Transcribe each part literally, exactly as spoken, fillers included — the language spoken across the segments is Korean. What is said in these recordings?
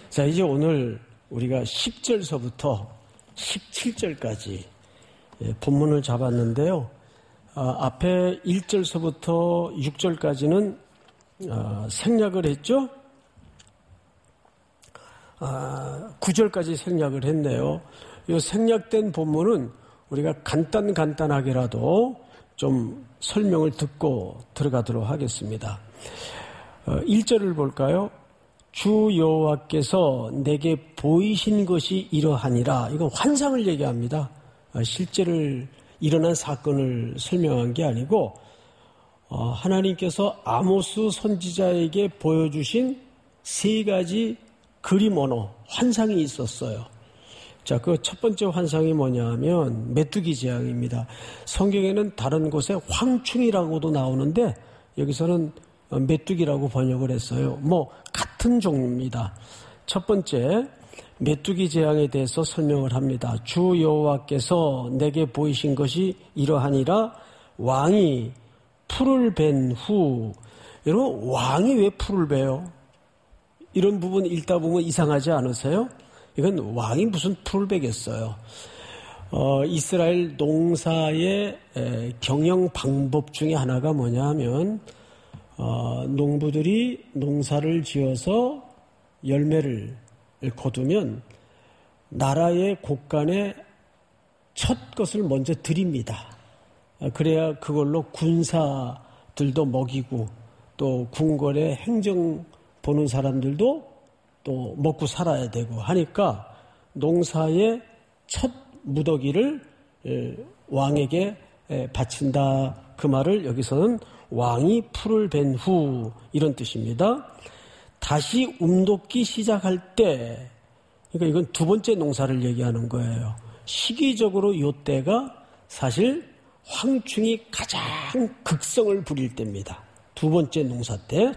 자, 이제 오늘 우리가 십 절서부터 십칠 절까지 본문을 잡았는데요. 아, 앞에 일 절서부터 육 절까지는 아, 생략을 했죠. 아, 구 절까지 생략을 했네요. 이 생략된 본문은 우리가 간단 간단하게라도 좀 설명을 듣고 들어가도록 하겠습니다. 어, 일 절을 볼까요? 주 여호와께서 내게 보이신 것이 이러하니라. 이건 환상을 얘기합니다. 어, 실제로 일어난 사건을 설명한 게 아니고 어, 하나님께서 아모스 선지자에게 보여주신 세 가지 그림 언어, 환상이 있었어요. 자, 그 첫 번째 환상이 뭐냐 하면 메뚜기 재앙입니다. 성경에는 다른 곳에 황충이라고도 나오는데 여기서는 메뚜기라고 번역을 했어요. 뭐 같은 종류입니다. 첫 번째 메뚜기 재앙에 대해서 설명을 합니다. 주 여호와께서 내게 보이신 것이 이러하니라. 왕이 풀을 벤 후. 여러분, 왕이 왜 풀을 베요? 이런 부분 읽다 보면 이상하지 않으세요? 이건 왕이 무슨 풀을 베겠어요. 어, 이스라엘 농사의 에, 경영 방법 중에 하나가 뭐냐 하면 어, 농부들이 농사를 지어서 열매를 거두면 나라의 곳간에 첫 것을 먼저 드립니다. 그래야 그걸로 군사들도 먹이고 또 궁궐의 행정 보는 사람들도 또 먹고 살아야 되고 하니까 농사의 첫 무더기를 왕에게 바친다. 그 말을 여기서는 왕이 풀을 벤 후 이런 뜻입니다. 다시 움돋기 시작할 때, 그러니까 이건 두 번째 농사를 얘기하는 거예요. 시기적으로 이 때가 사실 황충이 가장 극성을 부릴 때입니다. 두 번째 농사 때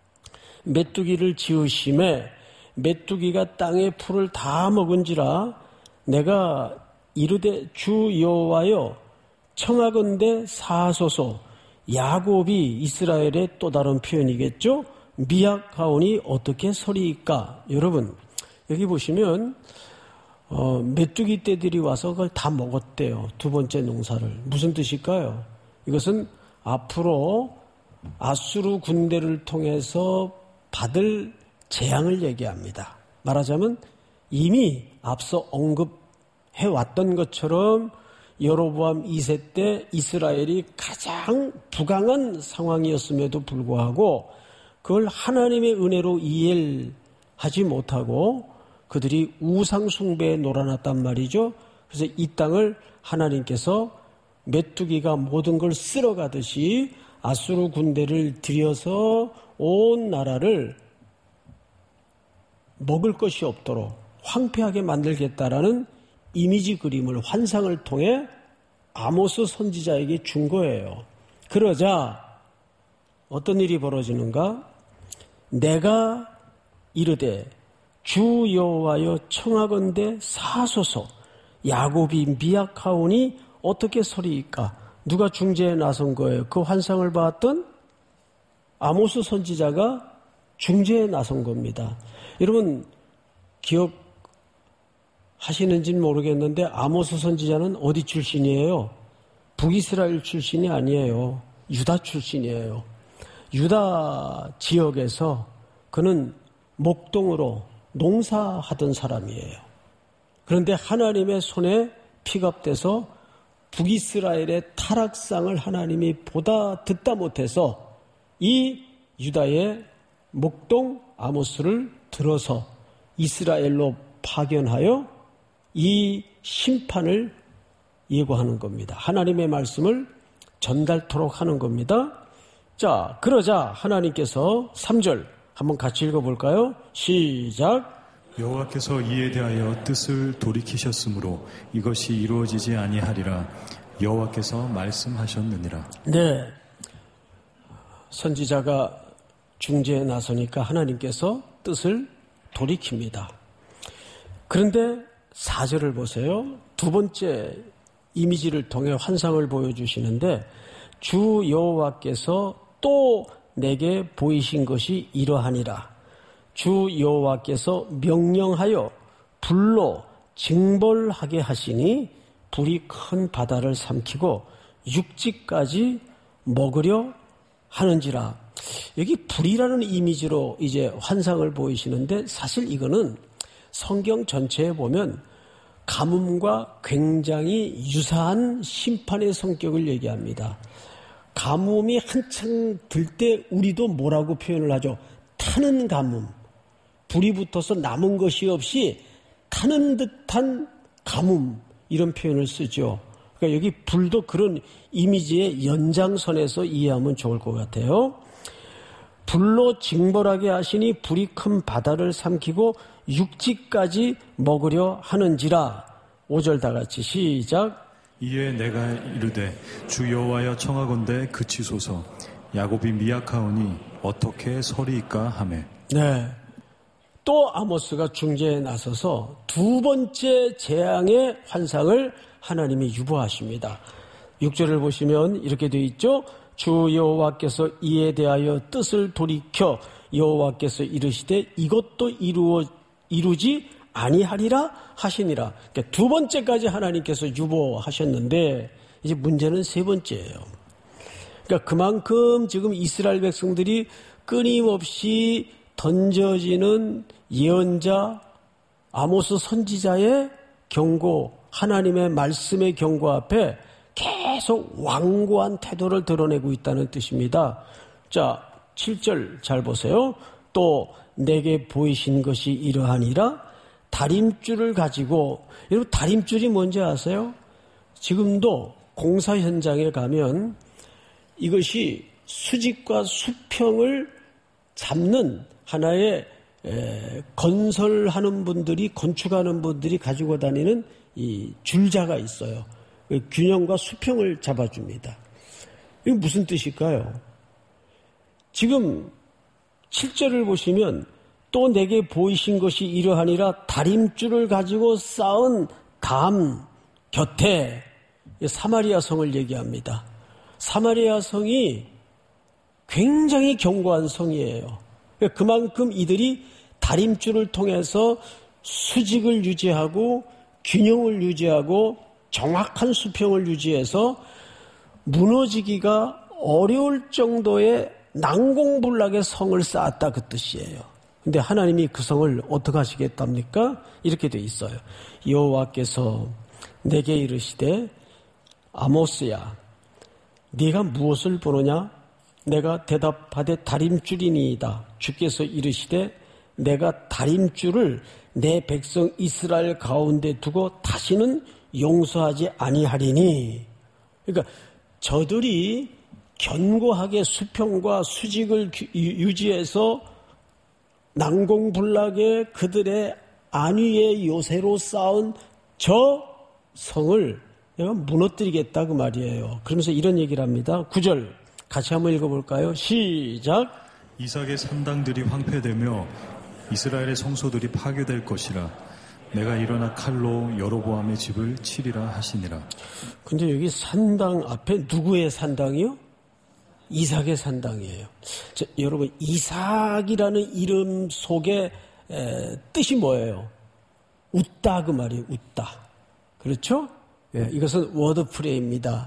메뚜기를 지으심에 메뚜기가 땅의 풀을 다 먹은지라 내가 이르되 주 여호와여 청하건대 사하소서. 야곱이 이스라엘의 또 다른 표현이겠죠. 미약하오니 어떻게 서리이까. 여러분 여기 보시면 어, 메뚜기 떼들이 와서 그걸 다 먹었대요. 두 번째 농사를. 무슨 뜻일까요? 이것은 앞으로 아수르 군대를 통해서 받을 재앙을 얘기합니다. 말하자면 이미 앞서 언급해왔던 것처럼 여로보암 이 세 때 이스라엘이 가장 부강한 상황이었음에도 불구하고 그걸 하나님의 은혜로 이해를 하지 못하고 그들이 우상 숭배에 놀아났단 말이죠. 그래서 이 땅을 하나님께서 메뚜기가 모든 걸 쓸어가듯이 아수르 군대를 들여서 온 나라를 먹을 것이 없도록 황폐하게 만들겠다라는 이미지 그림을 환상을 통해 아모스 선지자에게 준 거예요. 그러자 어떤 일이 벌어지는가? 내가 이르되 주 여호와여 청하건대 사소서. 야곱이 미약하오니 어떻게 서리이까? 누가 중재에 나선 거예요? 그 환상을 봤던 아모스 선지자가 중재에 나선 겁니다. 여러분 기억하시는지는 모르겠는데 아모스 선지자는 어디 출신이에요? 북이스라엘 출신이 아니에요. 유다 출신이에요. 유다 지역에서 그는 목동으로 농사하던 사람이에요. 그런데 하나님의 손에 픽업돼서 북이스라엘의 타락상을 하나님이 보다 듣다 못해서 이 유다의 목동 아모스를 들어서 이스라엘로 파견하여 이 심판을 예고하는 겁니다. 하나님의 말씀을 전달토록 하는 겁니다. 자, 그러자 하나님께서 삼 절 한번 같이 읽어볼까요? 시작. 여호와께서 이에 대하여 뜻을 돌이키셨으므로 이것이 이루어지지 아니하리라. 여호와께서 말씀하셨느니라. 네, 선지자가 중재에 나서니까 하나님께서 뜻을 돌이킵니다. 그런데 사 절을 보세요. 두 번째 이미지를 통해 환상을 보여주시는데 주 여호와께서 또 내게 보이신 것이 이러하니라. 주 여호와께서 명령하여 불로 징벌하게 하시니 불이 큰 바다를 삼키고 육지까지 먹으려 하는지라. 여기 불이라는 이미지로 이제 환상을 보이시는데 사실 이거는 성경 전체에 보면 가뭄과 굉장히 유사한 심판의 성격을 얘기합니다. 가뭄이 한창 들 때 우리도 뭐라고 표현을 하죠? 타는 가뭄. 불이 붙어서 남은 것이 없이 타는 듯한 가뭄, 이런 표현을 쓰죠. 그러니까 여기 불도 그런 이미지의 연장선에서 이해하면 좋을 것 같아요. 불로 징벌하게 하시니 불이 큰 바다를 삼키고 육지까지 먹으려 하는지라. 오 절 다 같이 시작. 이에 내가 이르되 주 여호와여 청하건대 그치소서. 야곱이 미약하오니 어떻게 서리이까 하매. 네. 또 아모스가 중재에 나서서 두 번째 재앙의 환상을 하나님이 유보하십니다. 육 절을 보시면 이렇게 되어 있죠. 주 여호와께서 이에 대하여 뜻을 돌이켜 여호와께서 이르시되 이것도 이루어 이루지 아니하리라 하시니라. 그러니까 두 번째까지 하나님께서 유보하셨는데 이제 문제는 세 번째예요. 그러니까 그만큼 지금 이스라엘 백성들이 끊임없이 던져지는 예언자 아모스 선지자의 경고, 하나님의 말씀의 경고 앞에 계속 완고한 태도를 드러내고 있다는 뜻입니다. 자, 칠 절 잘 보세요. 또 내게 보이신 것이 이러하니라. 다림줄을 가지고, 여러분 다림줄이 뭔지 아세요? 지금도 공사 현장에 가면 이것이 수직과 수평을 잡는 하나의 에, 건설하는 분들이, 건축하는 분들이 가지고 다니는 이 줄자가 있어요. 균형과 수평을 잡아줍니다. 이게 무슨 뜻일까요? 지금 칠 절을 보시면 또 내게 보이신 것이 이러하니라. 다림줄을 가지고 쌓은 담 곁에 사마리아 성을 얘기합니다. 사마리아 성이 굉장히 견고한 성이에요. 그만큼 이들이 다림줄을 통해서 수직을 유지하고 균형을 유지하고 정확한 수평을 유지해서 무너지기가 어려울 정도의 난공불락의 성을 쌓았다, 그 뜻이에요. 근데 하나님이 그 성을 어떻게 하시겠답니까? 이렇게 돼 있어요. 여호와께서 내게 이르시되 아모스야, 네가 무엇을 보느냐? 내가 대답하되 다림줄이니이다. 주께서 이르시되 내가 다림줄을 내 백성 이스라엘 가운데 두고 다시는 용서하지 아니하리니. 그러니까 저들이 견고하게 수평과 수직을 유지해서 난공불락의 그들의 안위의 요새로 쌓은 저 성을 내가 무너뜨리겠다, 그 말이에요. 그러면서 이런 얘기를 합니다. 구 절 같이 한번 읽어볼까요? 시작. 이삭의 산당들이 황폐되며 이스라엘의 성소들이 파괴될 것이라. 내가 일어나 칼로 여로보암의 집을 치리라 하시니라. 근데 여기 산당 앞에 누구의 산당이요? 이삭의 산당이에요. 자, 여러분, 이삭이라는 이름 속에 에, 뜻이 뭐예요? 웃다, 그 말이에요. 웃다. 그렇죠? 예, 이것은 워드플레이입니다.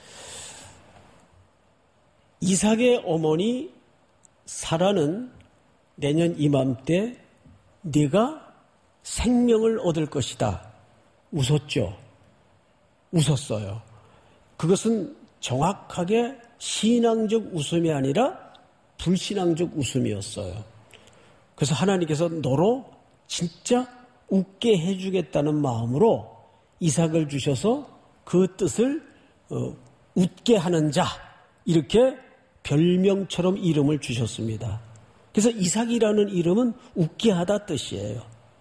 이삭의 어머니 사라는 내년 이맘때 네가 생명을 얻을 것이다. 웃었죠. 웃었어요. 그것은 정확하게 신앙적 웃음이 아니라 불신앙적 웃음이었어요. 그래서 하나님께서 너로 진짜 웃게 해주겠다는 마음으로 이삭을 주셔서 그 뜻을 어, 웃게 하는 자, 이렇게 별명처럼 이름을 주셨습니다. 그래서 이삭이라는 이름은 웃게 하다 뜻이에요.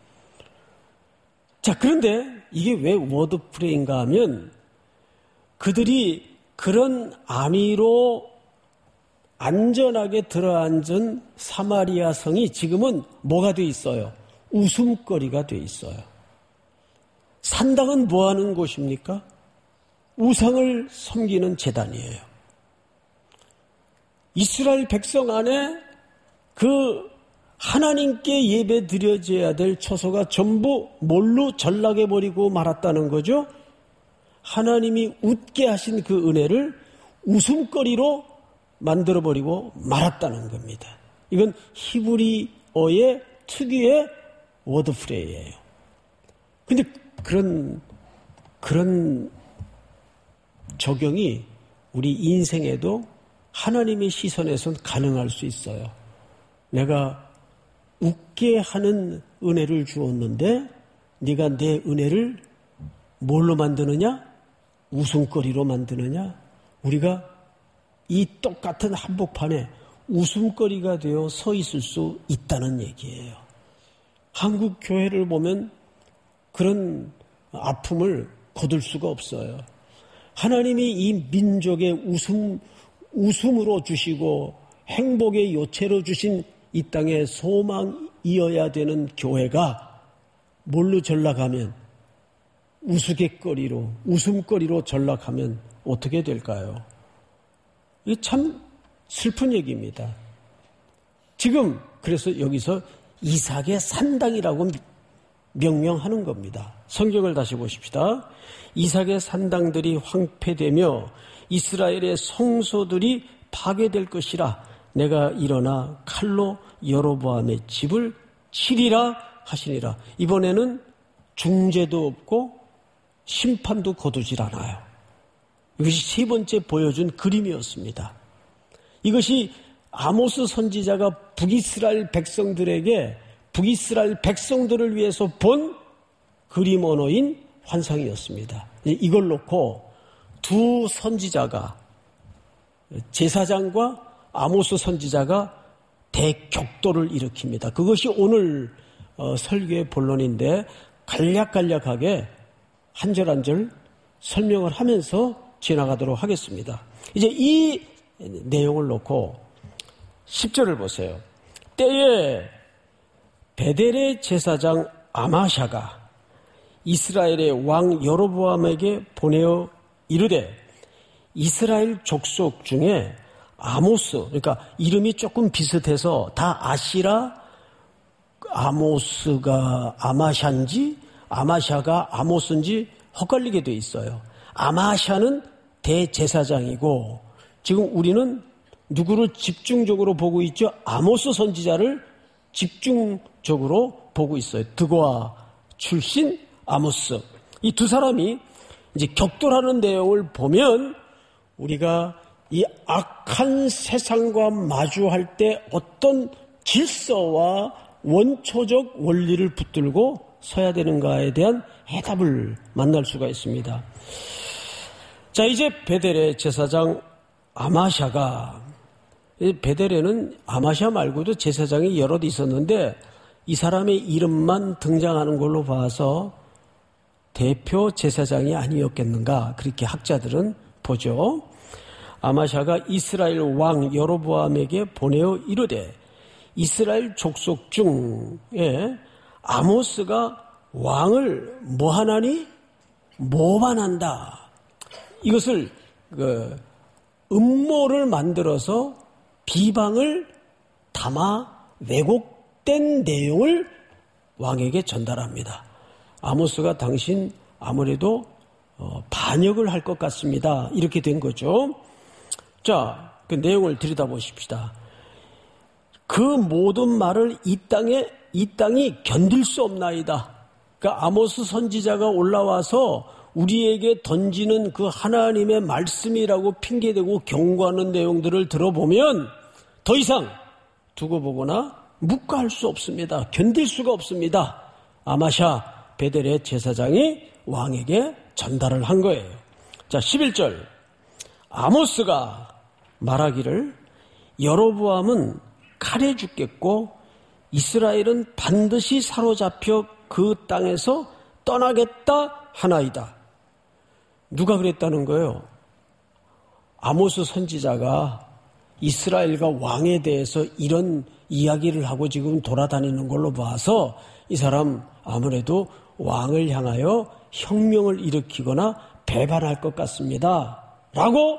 자, 그런데 이게 왜 워드플레이인가 하면 그들이 그런 안위로 안전하게 들어앉은 사마리아 성이 지금은 뭐가 돼 있어요? 웃음거리가 돼 있어요. 산당은 뭐 하는 곳입니까? 우상을 섬기는 제단이에요. 이스라엘 백성 안에 그 하나님께 예배 드려져야 될 처소가 전부 뭘로 전락해버리고 말았다는 거죠? 하나님이 웃게 하신 그 은혜를 웃음거리로 만들어버리고 말았다는 겁니다. 이건 히브리어의 특유의 워드프레이예요. 근데 그런, 그런 적용이 우리 인생에도 하나님의 시선에선 가능할 수 있어요. 내가 웃게 하는 은혜를 주었는데 네가 내 은혜를 뭘로 만드느냐? 웃음거리로 만드느냐? 우리가 이 똑같은 한복판에 웃음거리가 되어 서 있을 수 있다는 얘기예요. 한국 교회를 보면 그런 아픔을 거둘 수가 없어요. 하나님이 이 민족의 웃음, 웃음으로 주시고 행복의 요체로 주신 이 땅의 소망이어야 되는 교회가 뭘로 전락하면, 우스갯거리로, 웃음거리로 전락하면 어떻게 될까요? 이게 참 슬픈 얘기입니다. 지금 그래서 여기서 이삭의 산당이라고 명명하는 겁니다. 성경을 다시 보십시다. 이삭의 산당들이 황폐되며 이스라엘의 성소들이 파괴될 것이라 내가 일어나 칼로 여로보암의 집을 치리라 하시니라. 이번에는 중재도 없고 심판도 거두질 않아요. 이것이 세 번째 보여준 그림이었습니다. 이것이 아모스 선지자가 북이스라엘 백성들에게 북이스라엘 백성들을 위해서 본 그림 언어인 환상이었습니다. 이걸 놓고 두 선지자가, 제사장과 아모스 선지자가 대격돌을 일으킵니다. 그것이 오늘 어, 설교의 본론인데 간략간략하게 한 절 한 절 설명을 하면서 지나가도록 하겠습니다. 이제 이 내용을 놓고 십 절을 보세요. 때에 베델의 제사장 아마샤가 이스라엘의 왕 여로보암에게 보내어 이르되 이스라엘 족속 중에 아모스, 그러니까 이름이 조금 비슷해서 다 아시라, 아모스가 아마샤인지 아마샤가 아모스인지 헛갈리게 돼 있어요. 아마샤는 대제사장이고 지금 우리는 누구를 집중적으로 보고 있죠? 아모스 선지자를 집중적으로 보고 있어요. 드고아 출신 아모스. 이 두 사람이 이제 격돌하는 내용을 보면 우리가 이 악한 세상과 마주할 때 어떤 질서와 원초적 원리를 붙들고 서야 되는가에 대한 해답을 만날 수가 있습니다. 자, 이제 베델의 제사장 아마샤가, 베델에는 아마샤 말고도 제사장이 여럿 있었는데 이 사람의 이름만 등장하는 걸로 봐서 대표 제사장이 아니었겠는가, 그렇게 학자들은 보죠. 아마샤가 이스라엘 왕 여로보암에게 보내어 이르되 이스라엘 족속 중에 아모스가 왕을 뭐하나니? 모반한다. 이것을 그 음모를 만들어서 비방을 담아 왜곡된 내용을 왕에게 전달합니다. 아모스가 당신 아무래도 반역을 할 것 같습니다. 이렇게 된 거죠. 자, 그 내용을 들여다보십시다. 그 모든 말을 이 땅에 이 땅이 견딜 수 없나이다. 그러니까 아모스 선지자가 올라와서 우리에게 던지는 그 하나님의 말씀이라고 핑계대고 경고하는 내용들을 들어보면 더 이상 두고 보거나 묵과할 수 없습니다. 견딜 수가 없습니다. 아마샤 베델의 제사장이 왕에게 전달을 한 거예요. 자, 십일 절. 아모스가 말하기를 여로보암은 칼에 죽겠고 이스라엘은 반드시 사로잡혀 그 땅에서 떠나겠다 하나이다. 누가 그랬다는 거예요? 아모스 선지자가 이스라엘과 왕에 대해서 이런 이야기를 하고 지금 돌아다니는 걸로 봐서 이 사람 아무래도 왕을 향하여 혁명을 일으키거나 배반할 것 같습니다. 라고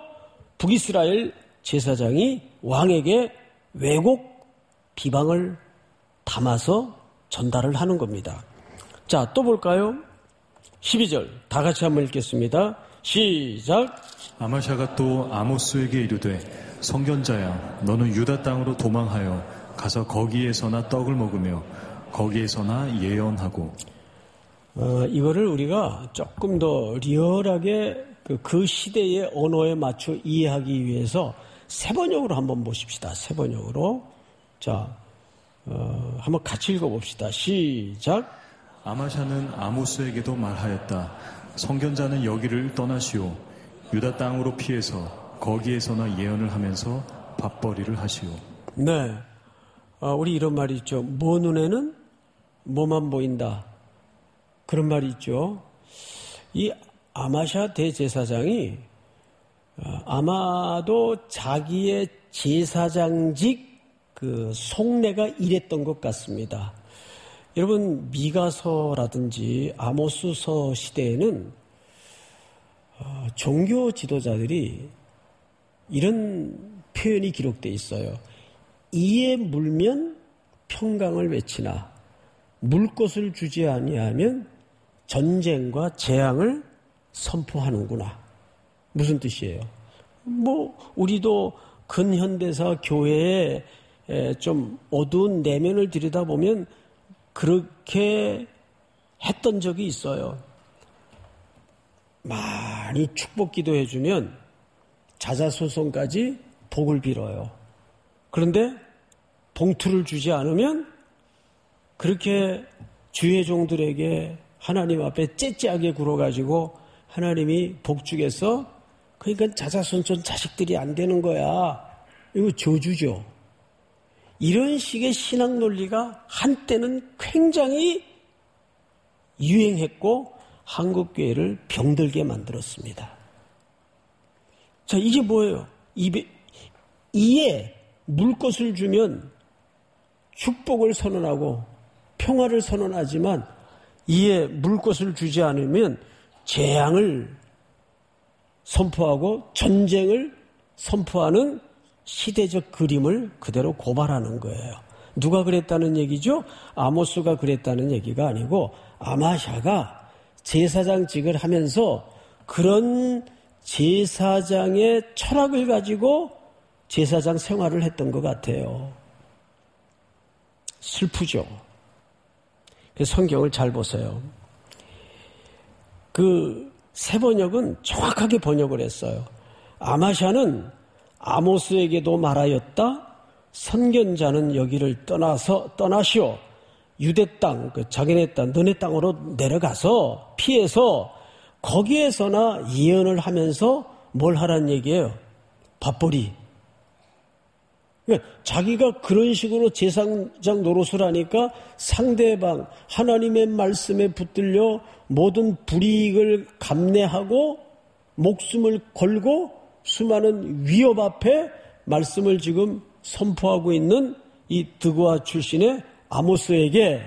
북이스라엘 제사장이 왕에게 왜곡 비방을 담아서 전달을 하는 겁니다. 자, 또 볼까요? 십이 절 다 같이 한번 읽겠습니다. 시작. 아마샤가 또 아모스에게 이르되 선견자야 너는 유다 땅으로 도망하여 가서 거기에서나 떡을 먹으며 거기에서나 예언하고. 어, 이거를 우리가 조금 더 리얼하게 그, 그 시대의 언어에 맞춰 이해하기 위해서 세번역으로 한번 보십시다. 세번역으로. 자, 어, 한번 같이 읽어봅시다. 시작. 아마샤는 아모스에게도 말하였다. 선견자는 여기를 떠나시오. 유다 땅으로 피해서 거기에서나 예언을 하면서 밥벌이를 하시오. 네, 어, 우리 이런 말이 있죠. 뭐 눈에는 뭐만 보인다. 그런 말이 있죠. 이 아마샤 대제사장이 어, 아마도 자기의 제사장직 그 속내가 이랬던 것 같습니다. 여러분, 미가서라든지 아모스서 시대에는 어, 종교 지도자들이 이런 표현이 기록되어 있어요. 이에 물면 평강을 외치나 물 것을 주지 아니하면 전쟁과 재앙을 선포하는구나. 무슨 뜻이에요? 뭐 우리도 근현대사 교회에 좀 어두운 내면을 들여다보면 그렇게 했던 적이 있어요. 많이 축복 기도해주면 자자손손까지 복을 빌어요. 그런데 봉투를 주지 않으면 그렇게 주의 종들에게 하나님 앞에 째째하게 굴어가지고 하나님이 복 주겠어? 그러니까 자자손손 자식들이 안 되는 거야. 이거 저주죠. 이런 식의 신앙 논리가 한때는 굉장히 유행했고 한국교회를 병들게 만들었습니다. 자, 이게 뭐예요? 입에, 이에 물것을 주면 축복을 선언하고 평화를 선언하지만 이에 물것을 주지 않으면 재앙을 선포하고 전쟁을 선포하는 시대적 그림을 그대로 고발하는 거예요. 누가 그랬다는 얘기죠? 아모스가 그랬다는 얘기가 아니고 아마샤가 제사장직을 하면서 그런 제사장의 철학을 가지고 제사장 생활을 했던 것 같아요. 슬프죠. 성경을 잘 보세요. 그 세번역은 정확하게 번역을 했어요. 아마샤는 아모스에게도 말하였다. 선견자는 여기를 떠나서 떠나시오. 유대 땅, 그 자기네 땅, 너네 땅으로 내려가서 피해서 거기에서나 예언을 하면서 뭘 하라는 얘기예요? 밥벌이. 그러니까 자기가 그런 식으로 제사장 노릇을 하니까 상대방 하나님의 말씀에 붙들려 모든 불이익을 감내하고 목숨을 걸고 수많은 위협 앞에 말씀을 지금 선포하고 있는 이 드고아 출신의 아모스에게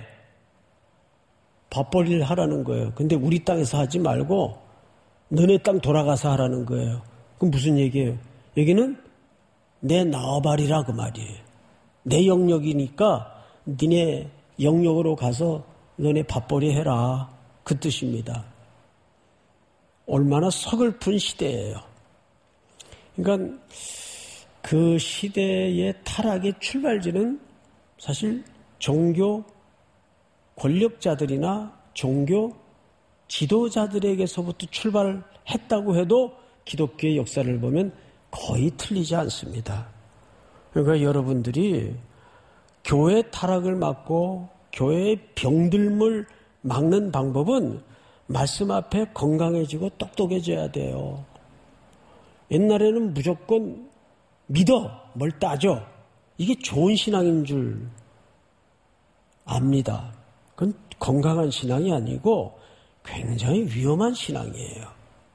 밥벌이를 하라는 거예요. 근데 우리 땅에서 하지 말고 너네 땅 돌아가서 하라는 거예요. 그럼 무슨 얘기예요? 여기는 내 나와바리라 그 말이에요. 내 영역이니까 니네 영역으로 가서 너네 밥벌이 해라. 그 뜻입니다. 얼마나 서글픈 시대예요. 그러니까 그 시대의 타락의 출발지는 사실 종교 권력자들이나 종교 지도자들에게서부터 출발했다고 해도 기독교의 역사를 보면 거의 틀리지 않습니다. 그러니까 여러분들이 교회 타락을 막고 교회의 병들물 막는 방법은 말씀 앞에 건강해지고 똑똑해져야 돼요. 옛날에는 무조건 믿어, 뭘 따져. 이게 좋은 신앙인 줄 압니다. 그건 건강한 신앙이 아니고 굉장히 위험한 신앙이에요.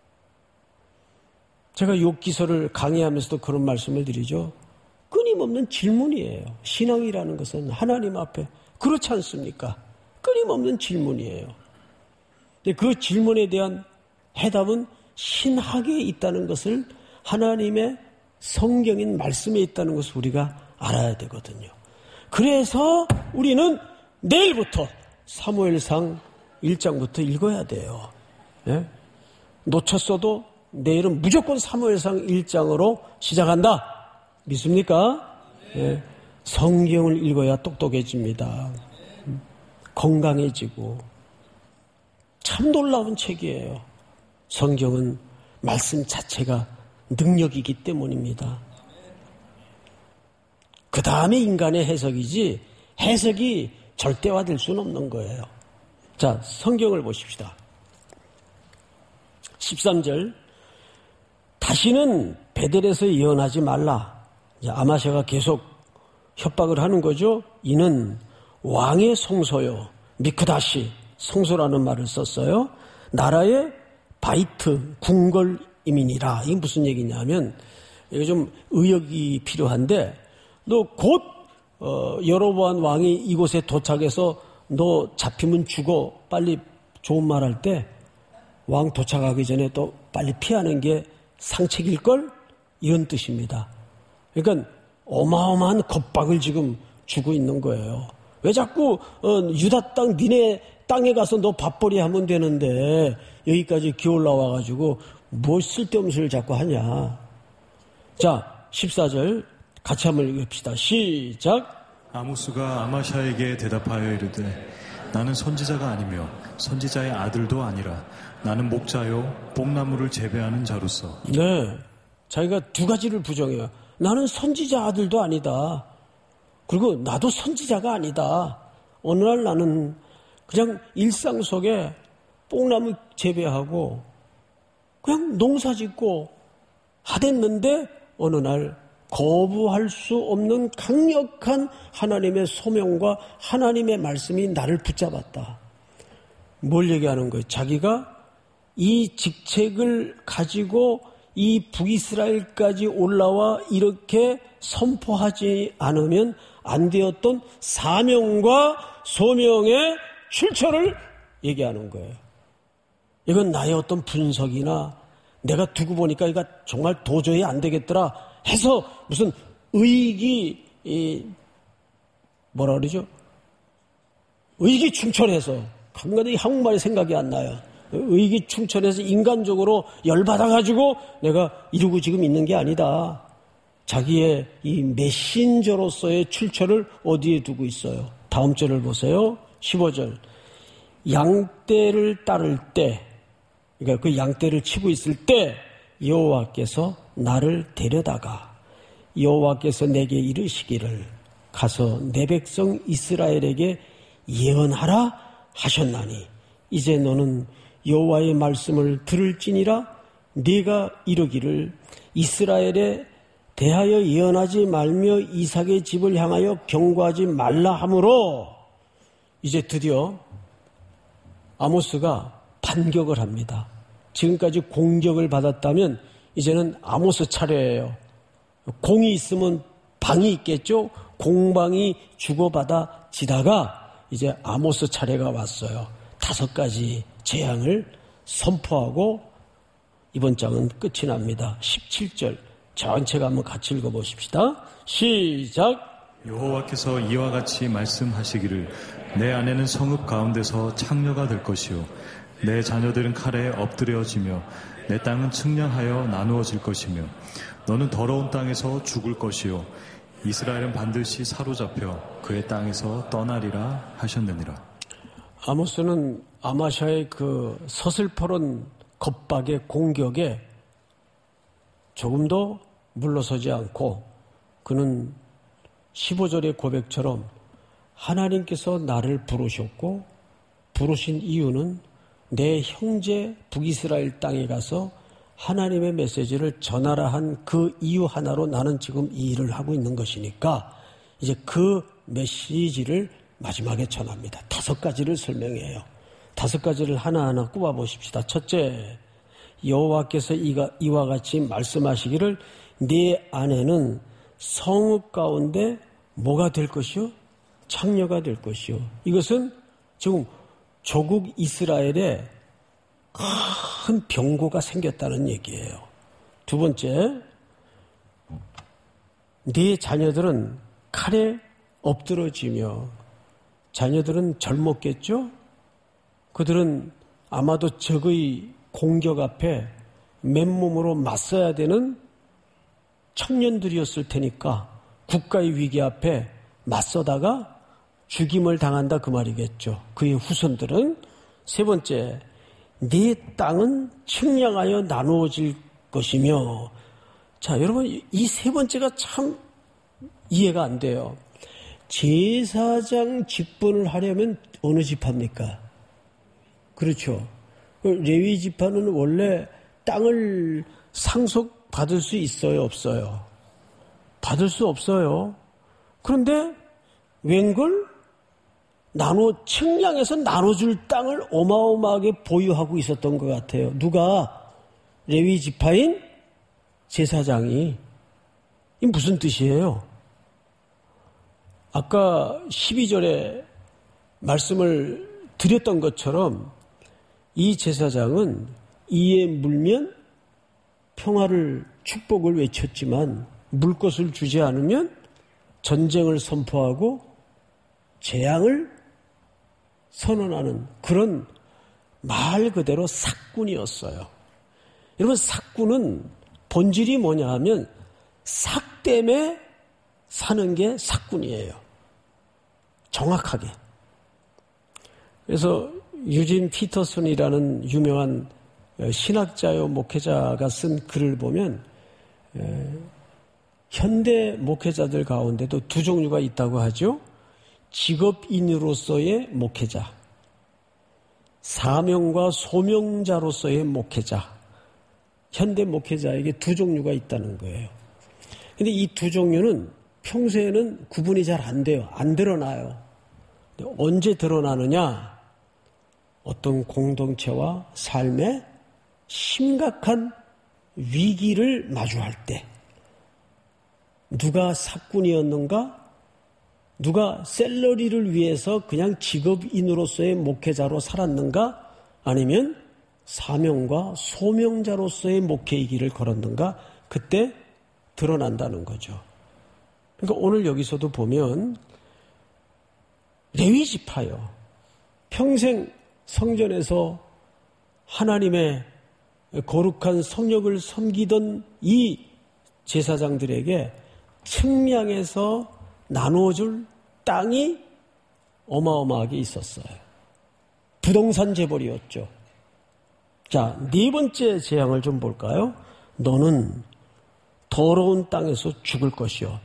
제가 욥기서를 강의하면서도 그런 말씀을 드리죠. 끊임없는 질문이에요. 신앙이라는 것은 하나님 앞에 그렇지 않습니까? 끊임없는 질문이에요. 근데 그 질문에 대한 해답은 신학에 있다는 것을 하나님의 성경인 말씀에 있다는 것을 우리가 알아야 되거든요. 그래서 우리는 내일부터 사무엘상 일 장부터 읽어야 돼요. 예? 놓쳤어도 내일은 무조건 사무엘상 일 장으로 시작한다. 믿습니까? 예. 성경을 읽어야 똑똑해집니다. 건강해지고. 참 놀라운 책이에요. 성경은 말씀 자체가 능력이기 때문입니다. 그 다음에 인간의 해석이지 해석이 절대화될 수는 없는 거예요. 자, 성경을 보십시다. 십삼 절 다시는 베델에서 예언하지 말라. 아마샤가 계속 협박을 하는 거죠. 이는 왕의 성소요. 미크다시 성소라는 말을 썼어요. 나라의 바이트 궁궐임이니라. 이게 무슨 얘기냐면 이게 좀 의역이 필요한데 너 곧 어, 여로보암 왕이 이곳에 도착해서 너 잡히면 죽어 빨리 좋은 말 할 때 왕 도착하기 전에 또 빨리 피하는 게 상책일걸? 이런 뜻입니다. 그러니까 어마어마한 겁박을 지금 주고 있는 거예요. 왜 자꾸 어, 유다 땅 니네 땅에 가서 너 밥벌이 하면 되는데 여기까지 기어올라와가지고 뭐 쓸데없는 소리를 자꾸 하냐. 자, 십사 절 같이 한번 읽읍시다. 시작. 아모스가 아마샤에게 대답하여 이르되 나는 선지자가 아니며 선지자의 아들도 아니라 나는 목자요 뽕나무를 재배하는 자로서. 네, 자기가 두 가지를 부정해요. 나는 선지자 아들도 아니다. 그리고 나도 선지자가 아니다. 어느 날 나는 그냥 일상 속에 뽕나무 재배하고 그냥 농사 짓고 하댔는데 어느 날 거부할 수 없는 강력한 하나님의 소명과 하나님의 말씀이 나를 붙잡았다. 뭘 얘기하는 거예요? 자기가 이 직책을 가지고 이 북이스라엘까지 올라와 이렇게 선포하지 않으면 안 되었던 사명과 소명의 출처를 얘기하는 거예요. 이건 나의 어떤 분석이나 내가 두고 보니까 이거 정말 도저히 안 되겠더라 해서 무슨 의기, 이 뭐라 그러죠? 의기충천해서, 한가지 한국말이 생각이 안 나요. 의기충천해서 인간적으로 열받아가지고 내가 이루고 지금 있는 게 아니다. 자기의 이 메신저로서의 출처를 어디에 두고 있어요? 다음 절을 보세요. 십오 절. 양떼를 따를 때, 그러니까 그 양떼를 치고 있을 때 여호와께서 나를 데려다가 여호와께서 내게 이르시기를 가서 내 백성 이스라엘에게 예언하라 하셨나니 이제 너는 여호와의 말씀을 들을지니라. 네가 이르기를 이스라엘에 대하여 예언하지 말며 이삭의 집을 향하여 경고하지 말라 하므로 이제 드디어 아모스가 반격을 합니다. 지금까지 공격을 받았다면 이제는 아모스 차례예요. 공이 있으면 방이 있겠죠. 공방이 주고받아지다가 이제 아모스 차례가 왔어요. 다섯 가지 재앙을 선포하고 이번 장은 끝이 납니다. 십칠 절 전체가 한번 같이 읽어보십시다. 시작. 여호와께서 이와 같이 말씀하시기를 내 아내는 성읍 가운데서 창녀가 될 것이요 내 자녀들은 칼에 엎드려지며 내 땅은 측량하여 나누어질 것이며 너는 더러운 땅에서 죽을 것이요 이스라엘은 반드시 사로잡혀 그의 땅에서 떠나리라 하셨느니라. 아모스는 아마샤의 그 서슬퍼런 겁박의 공격에 조금도 물러서지 않고 그는 십오 절의 고백처럼 하나님께서 나를 부르셨고 부르신 이유는 내 형제 북이스라엘 땅에 가서 하나님의 메시지를 전하라 한 그 이유 하나로 나는 지금 이 일을 하고 있는 것이니까 이제 그 메시지를 마지막에 전합니다. 다섯 가지를 설명해요. 다섯 가지를 하나하나 꼽아보십시다. 첫째, 여호와께서 이가, 이와 같이 말씀하시기를 네 아내는 성읍 가운데 뭐가 될 것이요? 창녀가 될 것이요. 이것은 지금 조국 이스라엘에 큰 병고가 생겼다는 얘기예요. 두 번째, 네 자녀들은 칼에 엎드러지며 자녀들은 젊었겠죠? 그들은 아마도 적의 공격 앞에 맨몸으로 맞서야 되는 청년들이었을 테니까 국가의 위기 앞에 맞서다가 죽임을 당한다 그 말이겠죠. 그의 후손들은 세 번째, 네 땅은 측량하여 나누어질 것이며. 자, 여러분 이 세 번째가 참 이해가 안 돼요. 제사장 직분을 하려면 어느 지파입니까? 그렇죠. 레위 지파는 원래 땅을 상속받을 수 있어요, 없어요? 받을 수 없어요. 그런데 웬걸 나눠 측량해서 나눠줄 땅을 어마어마하게 보유하고 있었던 것 같아요. 누가? 레위 지파인 제사장이. 이 무슨 뜻이에요? 아까 십이 절에 말씀을 드렸던 것처럼 이 제사장은 이에 물면 평화를 축복을 외쳤지만 물 것을 주지 않으면 전쟁을 선포하고 재앙을 선언하는 그런 말 그대로 삭군이었어요. 여러분, 삭군은 본질이 뭐냐 하면 삭 때문에 사는 게 삭군이에요. 정확하게. 그래서 유진 피터슨이라는 유명한 신학자요 목회자가 쓴 글을 보면 현대 목회자들 가운데도 두 종류가 있다고 하죠. 직업인으로서의 목회자, 사명과 소명자로서의 목회자. 현대 목회자에게 두 종류가 있다는 거예요. 근데 이 두 종류는 평소에는 구분이 잘 안 돼요. 안 드러나요. 근데 언제 드러나느냐? 어떤 공동체와 삶에 심각한 위기를 마주할 때, 누가 삭군이었는가? 누가 샐러리를 위해서 그냥 직업인으로서의 목회자로 살았는가? 아니면 사명과 소명자로서의 목회의 길을 걸었는가? 그때 드러난다는 거죠. 그러니까 오늘 여기서도 보면 레위 지파요. 평생 성전에서 하나님의 거룩한 성역을 섬기던 이 제사장들에게 측량해서 나누어줄 땅이 어마어마하게 있었어요. 부동산 재벌이었죠. 자, 네 번째 재앙을 좀 볼까요? 너는 더러운 땅에서 죽을 것이요.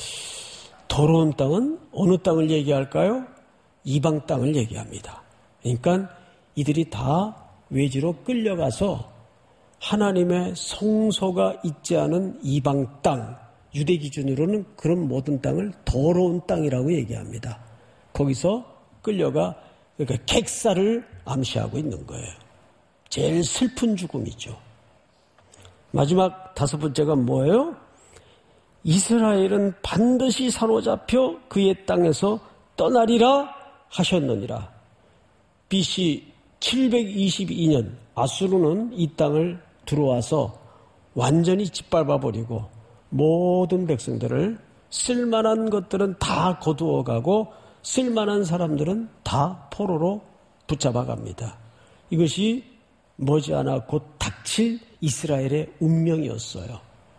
더러운 땅은 어느 땅을 얘기할까요? 이방 땅을 얘기합니다. 그러니까 이들이 다 외지로 끌려가서 하나님의 성소가 있지 않은 이방 땅, 유대 기준으로는 그런 모든 땅을 더러운 땅이라고 얘기합니다. 거기서 끌려가 그러니까 객사를 암시하고 있는 거예요. 제일 슬픈 죽음이죠. 마지막 다섯 번째가 뭐예요? 이스라엘은 반드시 사로잡혀 그의 땅에서 떠나리라 하셨느니라. 비씨 칠백이십이 년 아수르는 이 땅을 들어와서 완전히 짓밟아버리고 모든 백성들을 쓸만한 것들은 다 거두어가고 쓸만한 사람들은 다 포로로 붙잡아갑니다. 이것이 머지않아 곧 닥칠 이스라엘의 운명이었어요.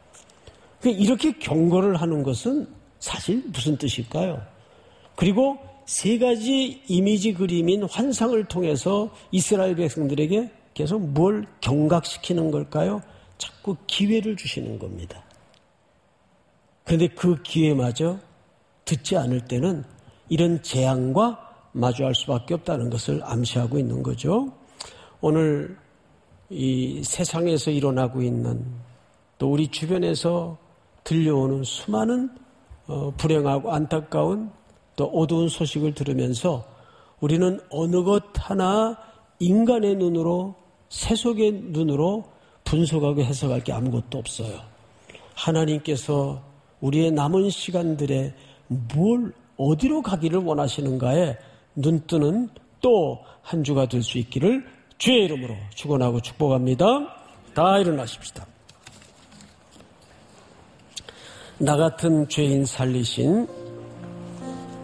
이렇게 경고를 하는 것은 사실 무슨 뜻일까요? 그리고 세 가지 이미지 그림인 환상을 통해서 이스라엘 백성들에게 계속 뭘 경각시키는 걸까요? 자꾸 기회를 주시는 겁니다. 그런데 그 기회마저 듣지 않을 때는 이런 재앙과 마주할 수밖에 없다는 것을 암시하고 있는 거죠. 오늘 이 세상에서 일어나고 있는 또 우리 주변에서 들려오는 수많은 어, 불행하고 안타까운 또 어두운 소식을 들으면서 우리는 어느 것 하나 인간의 눈으로 세속의 눈으로 분석하고 해석할 게 아무것도 없어요. 하나님께서 우리의 남은 시간들에 뭘 어디로 가기를 원하시는가에 눈뜨는 또 한 주가 될 수 있기를 주의 이름으로 축원하고 축복합니다. 다 일어나십시다. 나 같은 죄인 살리신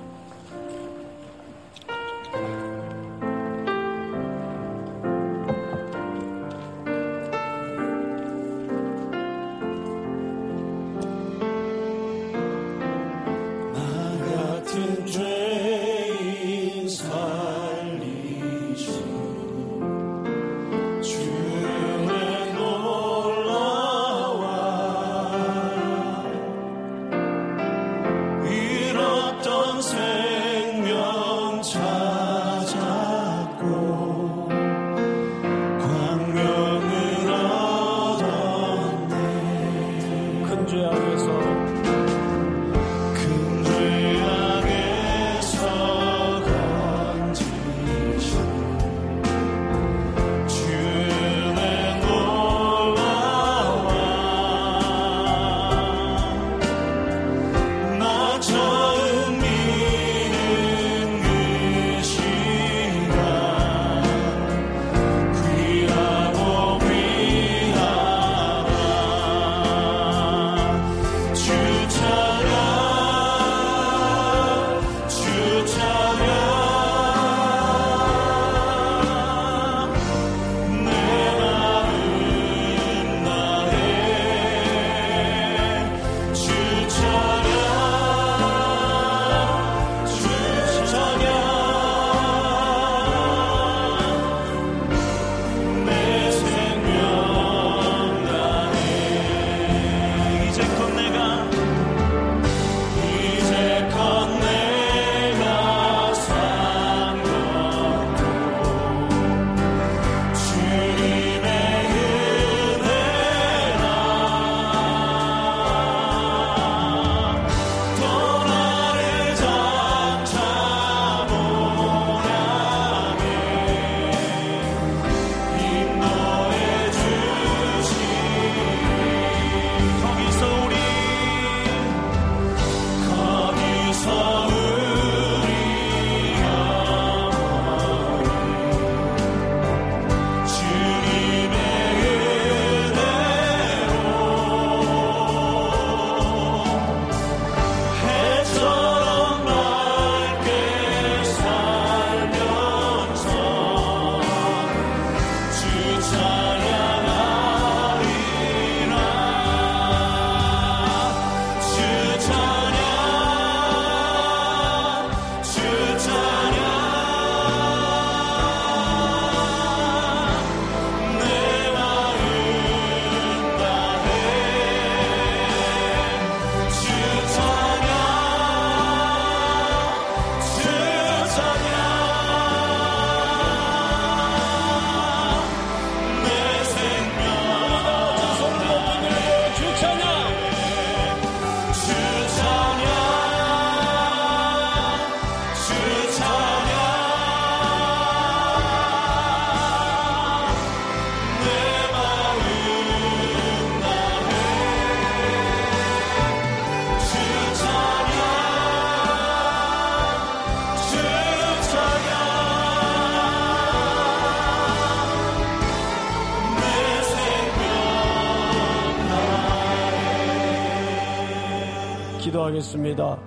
기도하겠습니다.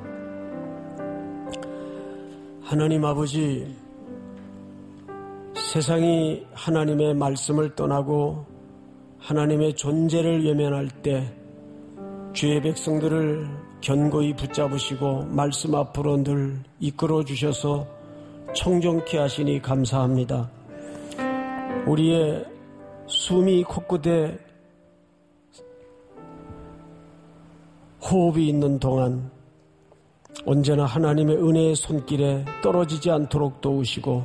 하나님 아버지, 세상이 하나님의 말씀을 떠나고 하나님의 존재를 외면할 때 주의 백성들을 견고히 붙잡으시고 말씀 앞으로 늘 이끌어 주셔서 청정케 하시니 감사합니다. 우리의 숨이 코끝에 호흡이 있는 동안 언제나 하나님의 은혜의 손길에 떨어지지 않도록 도우시고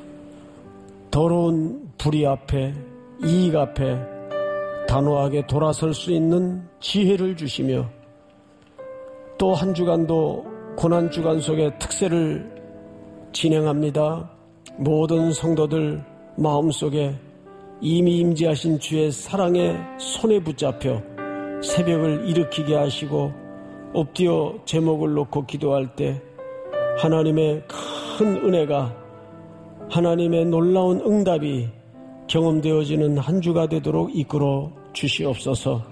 더러운 불의 앞에, 이익 앞에 단호하게 돌아설 수 있는 지혜를 주시며 또 한 주간도 고난주간 속에 특세를 진행합니다. 모든 성도들 마음속에 이미 임재하신 주의 사랑의 손에 붙잡혀 새벽을 일으키게 하시고 엎드려 제목을 놓고 기도할 때 하나님의 큰 은혜가, 하나님의 놀라운 응답이 경험되어지는 한 주가 되도록 이끌어 주시옵소서.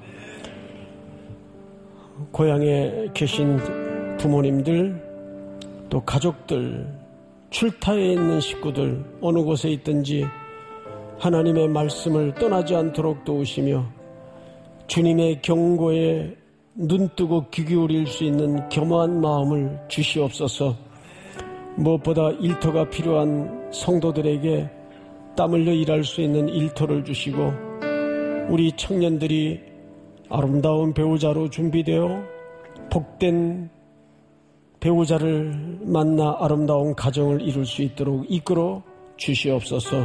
고향에 계신 부모님들, 또 가족들, 출타에 있는 식구들, 어느 곳에 있든지 하나님의 말씀을 떠나지 않도록 도우시며 주님의 경고에 눈뜨고 귀 기울일 수 있는 겸허한 마음을 주시옵소서. 무엇보다 일터가 필요한 성도들에게 땀 흘려 일할 수 있는 일터를 주시고 우리 청년들이 아름다운 배우자로 준비되어 복된 배우자를 만나 아름다운 가정을 이룰 수 있도록 이끌어 주시옵소서.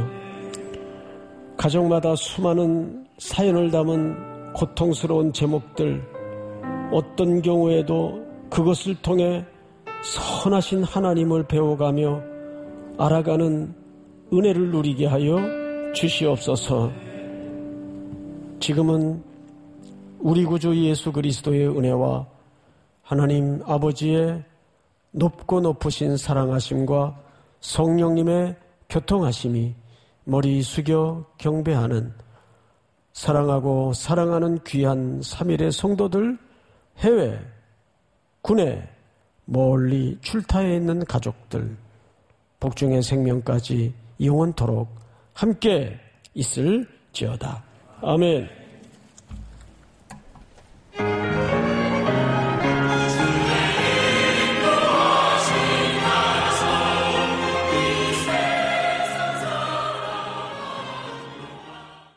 가정마다 수많은 사연을 담은 고통스러운 제목들, 어떤 경우에도 그것을 통해 선하신 하나님을 배워가며 알아가는 은혜를 누리게 하여 주시옵소서. 지금은 우리 구주 예수 그리스도의 은혜와 하나님 아버지의 높고 높으신 사랑하심과 성령님의 교통하심이 머리 숙여 경배하는 사랑하고 사랑하는 귀한 삼일의 성도들, 해외, 국내, 멀리 출타해 있는 가족들, 복중의 생명까지 영원토록 함께 있을지어다. 아멘.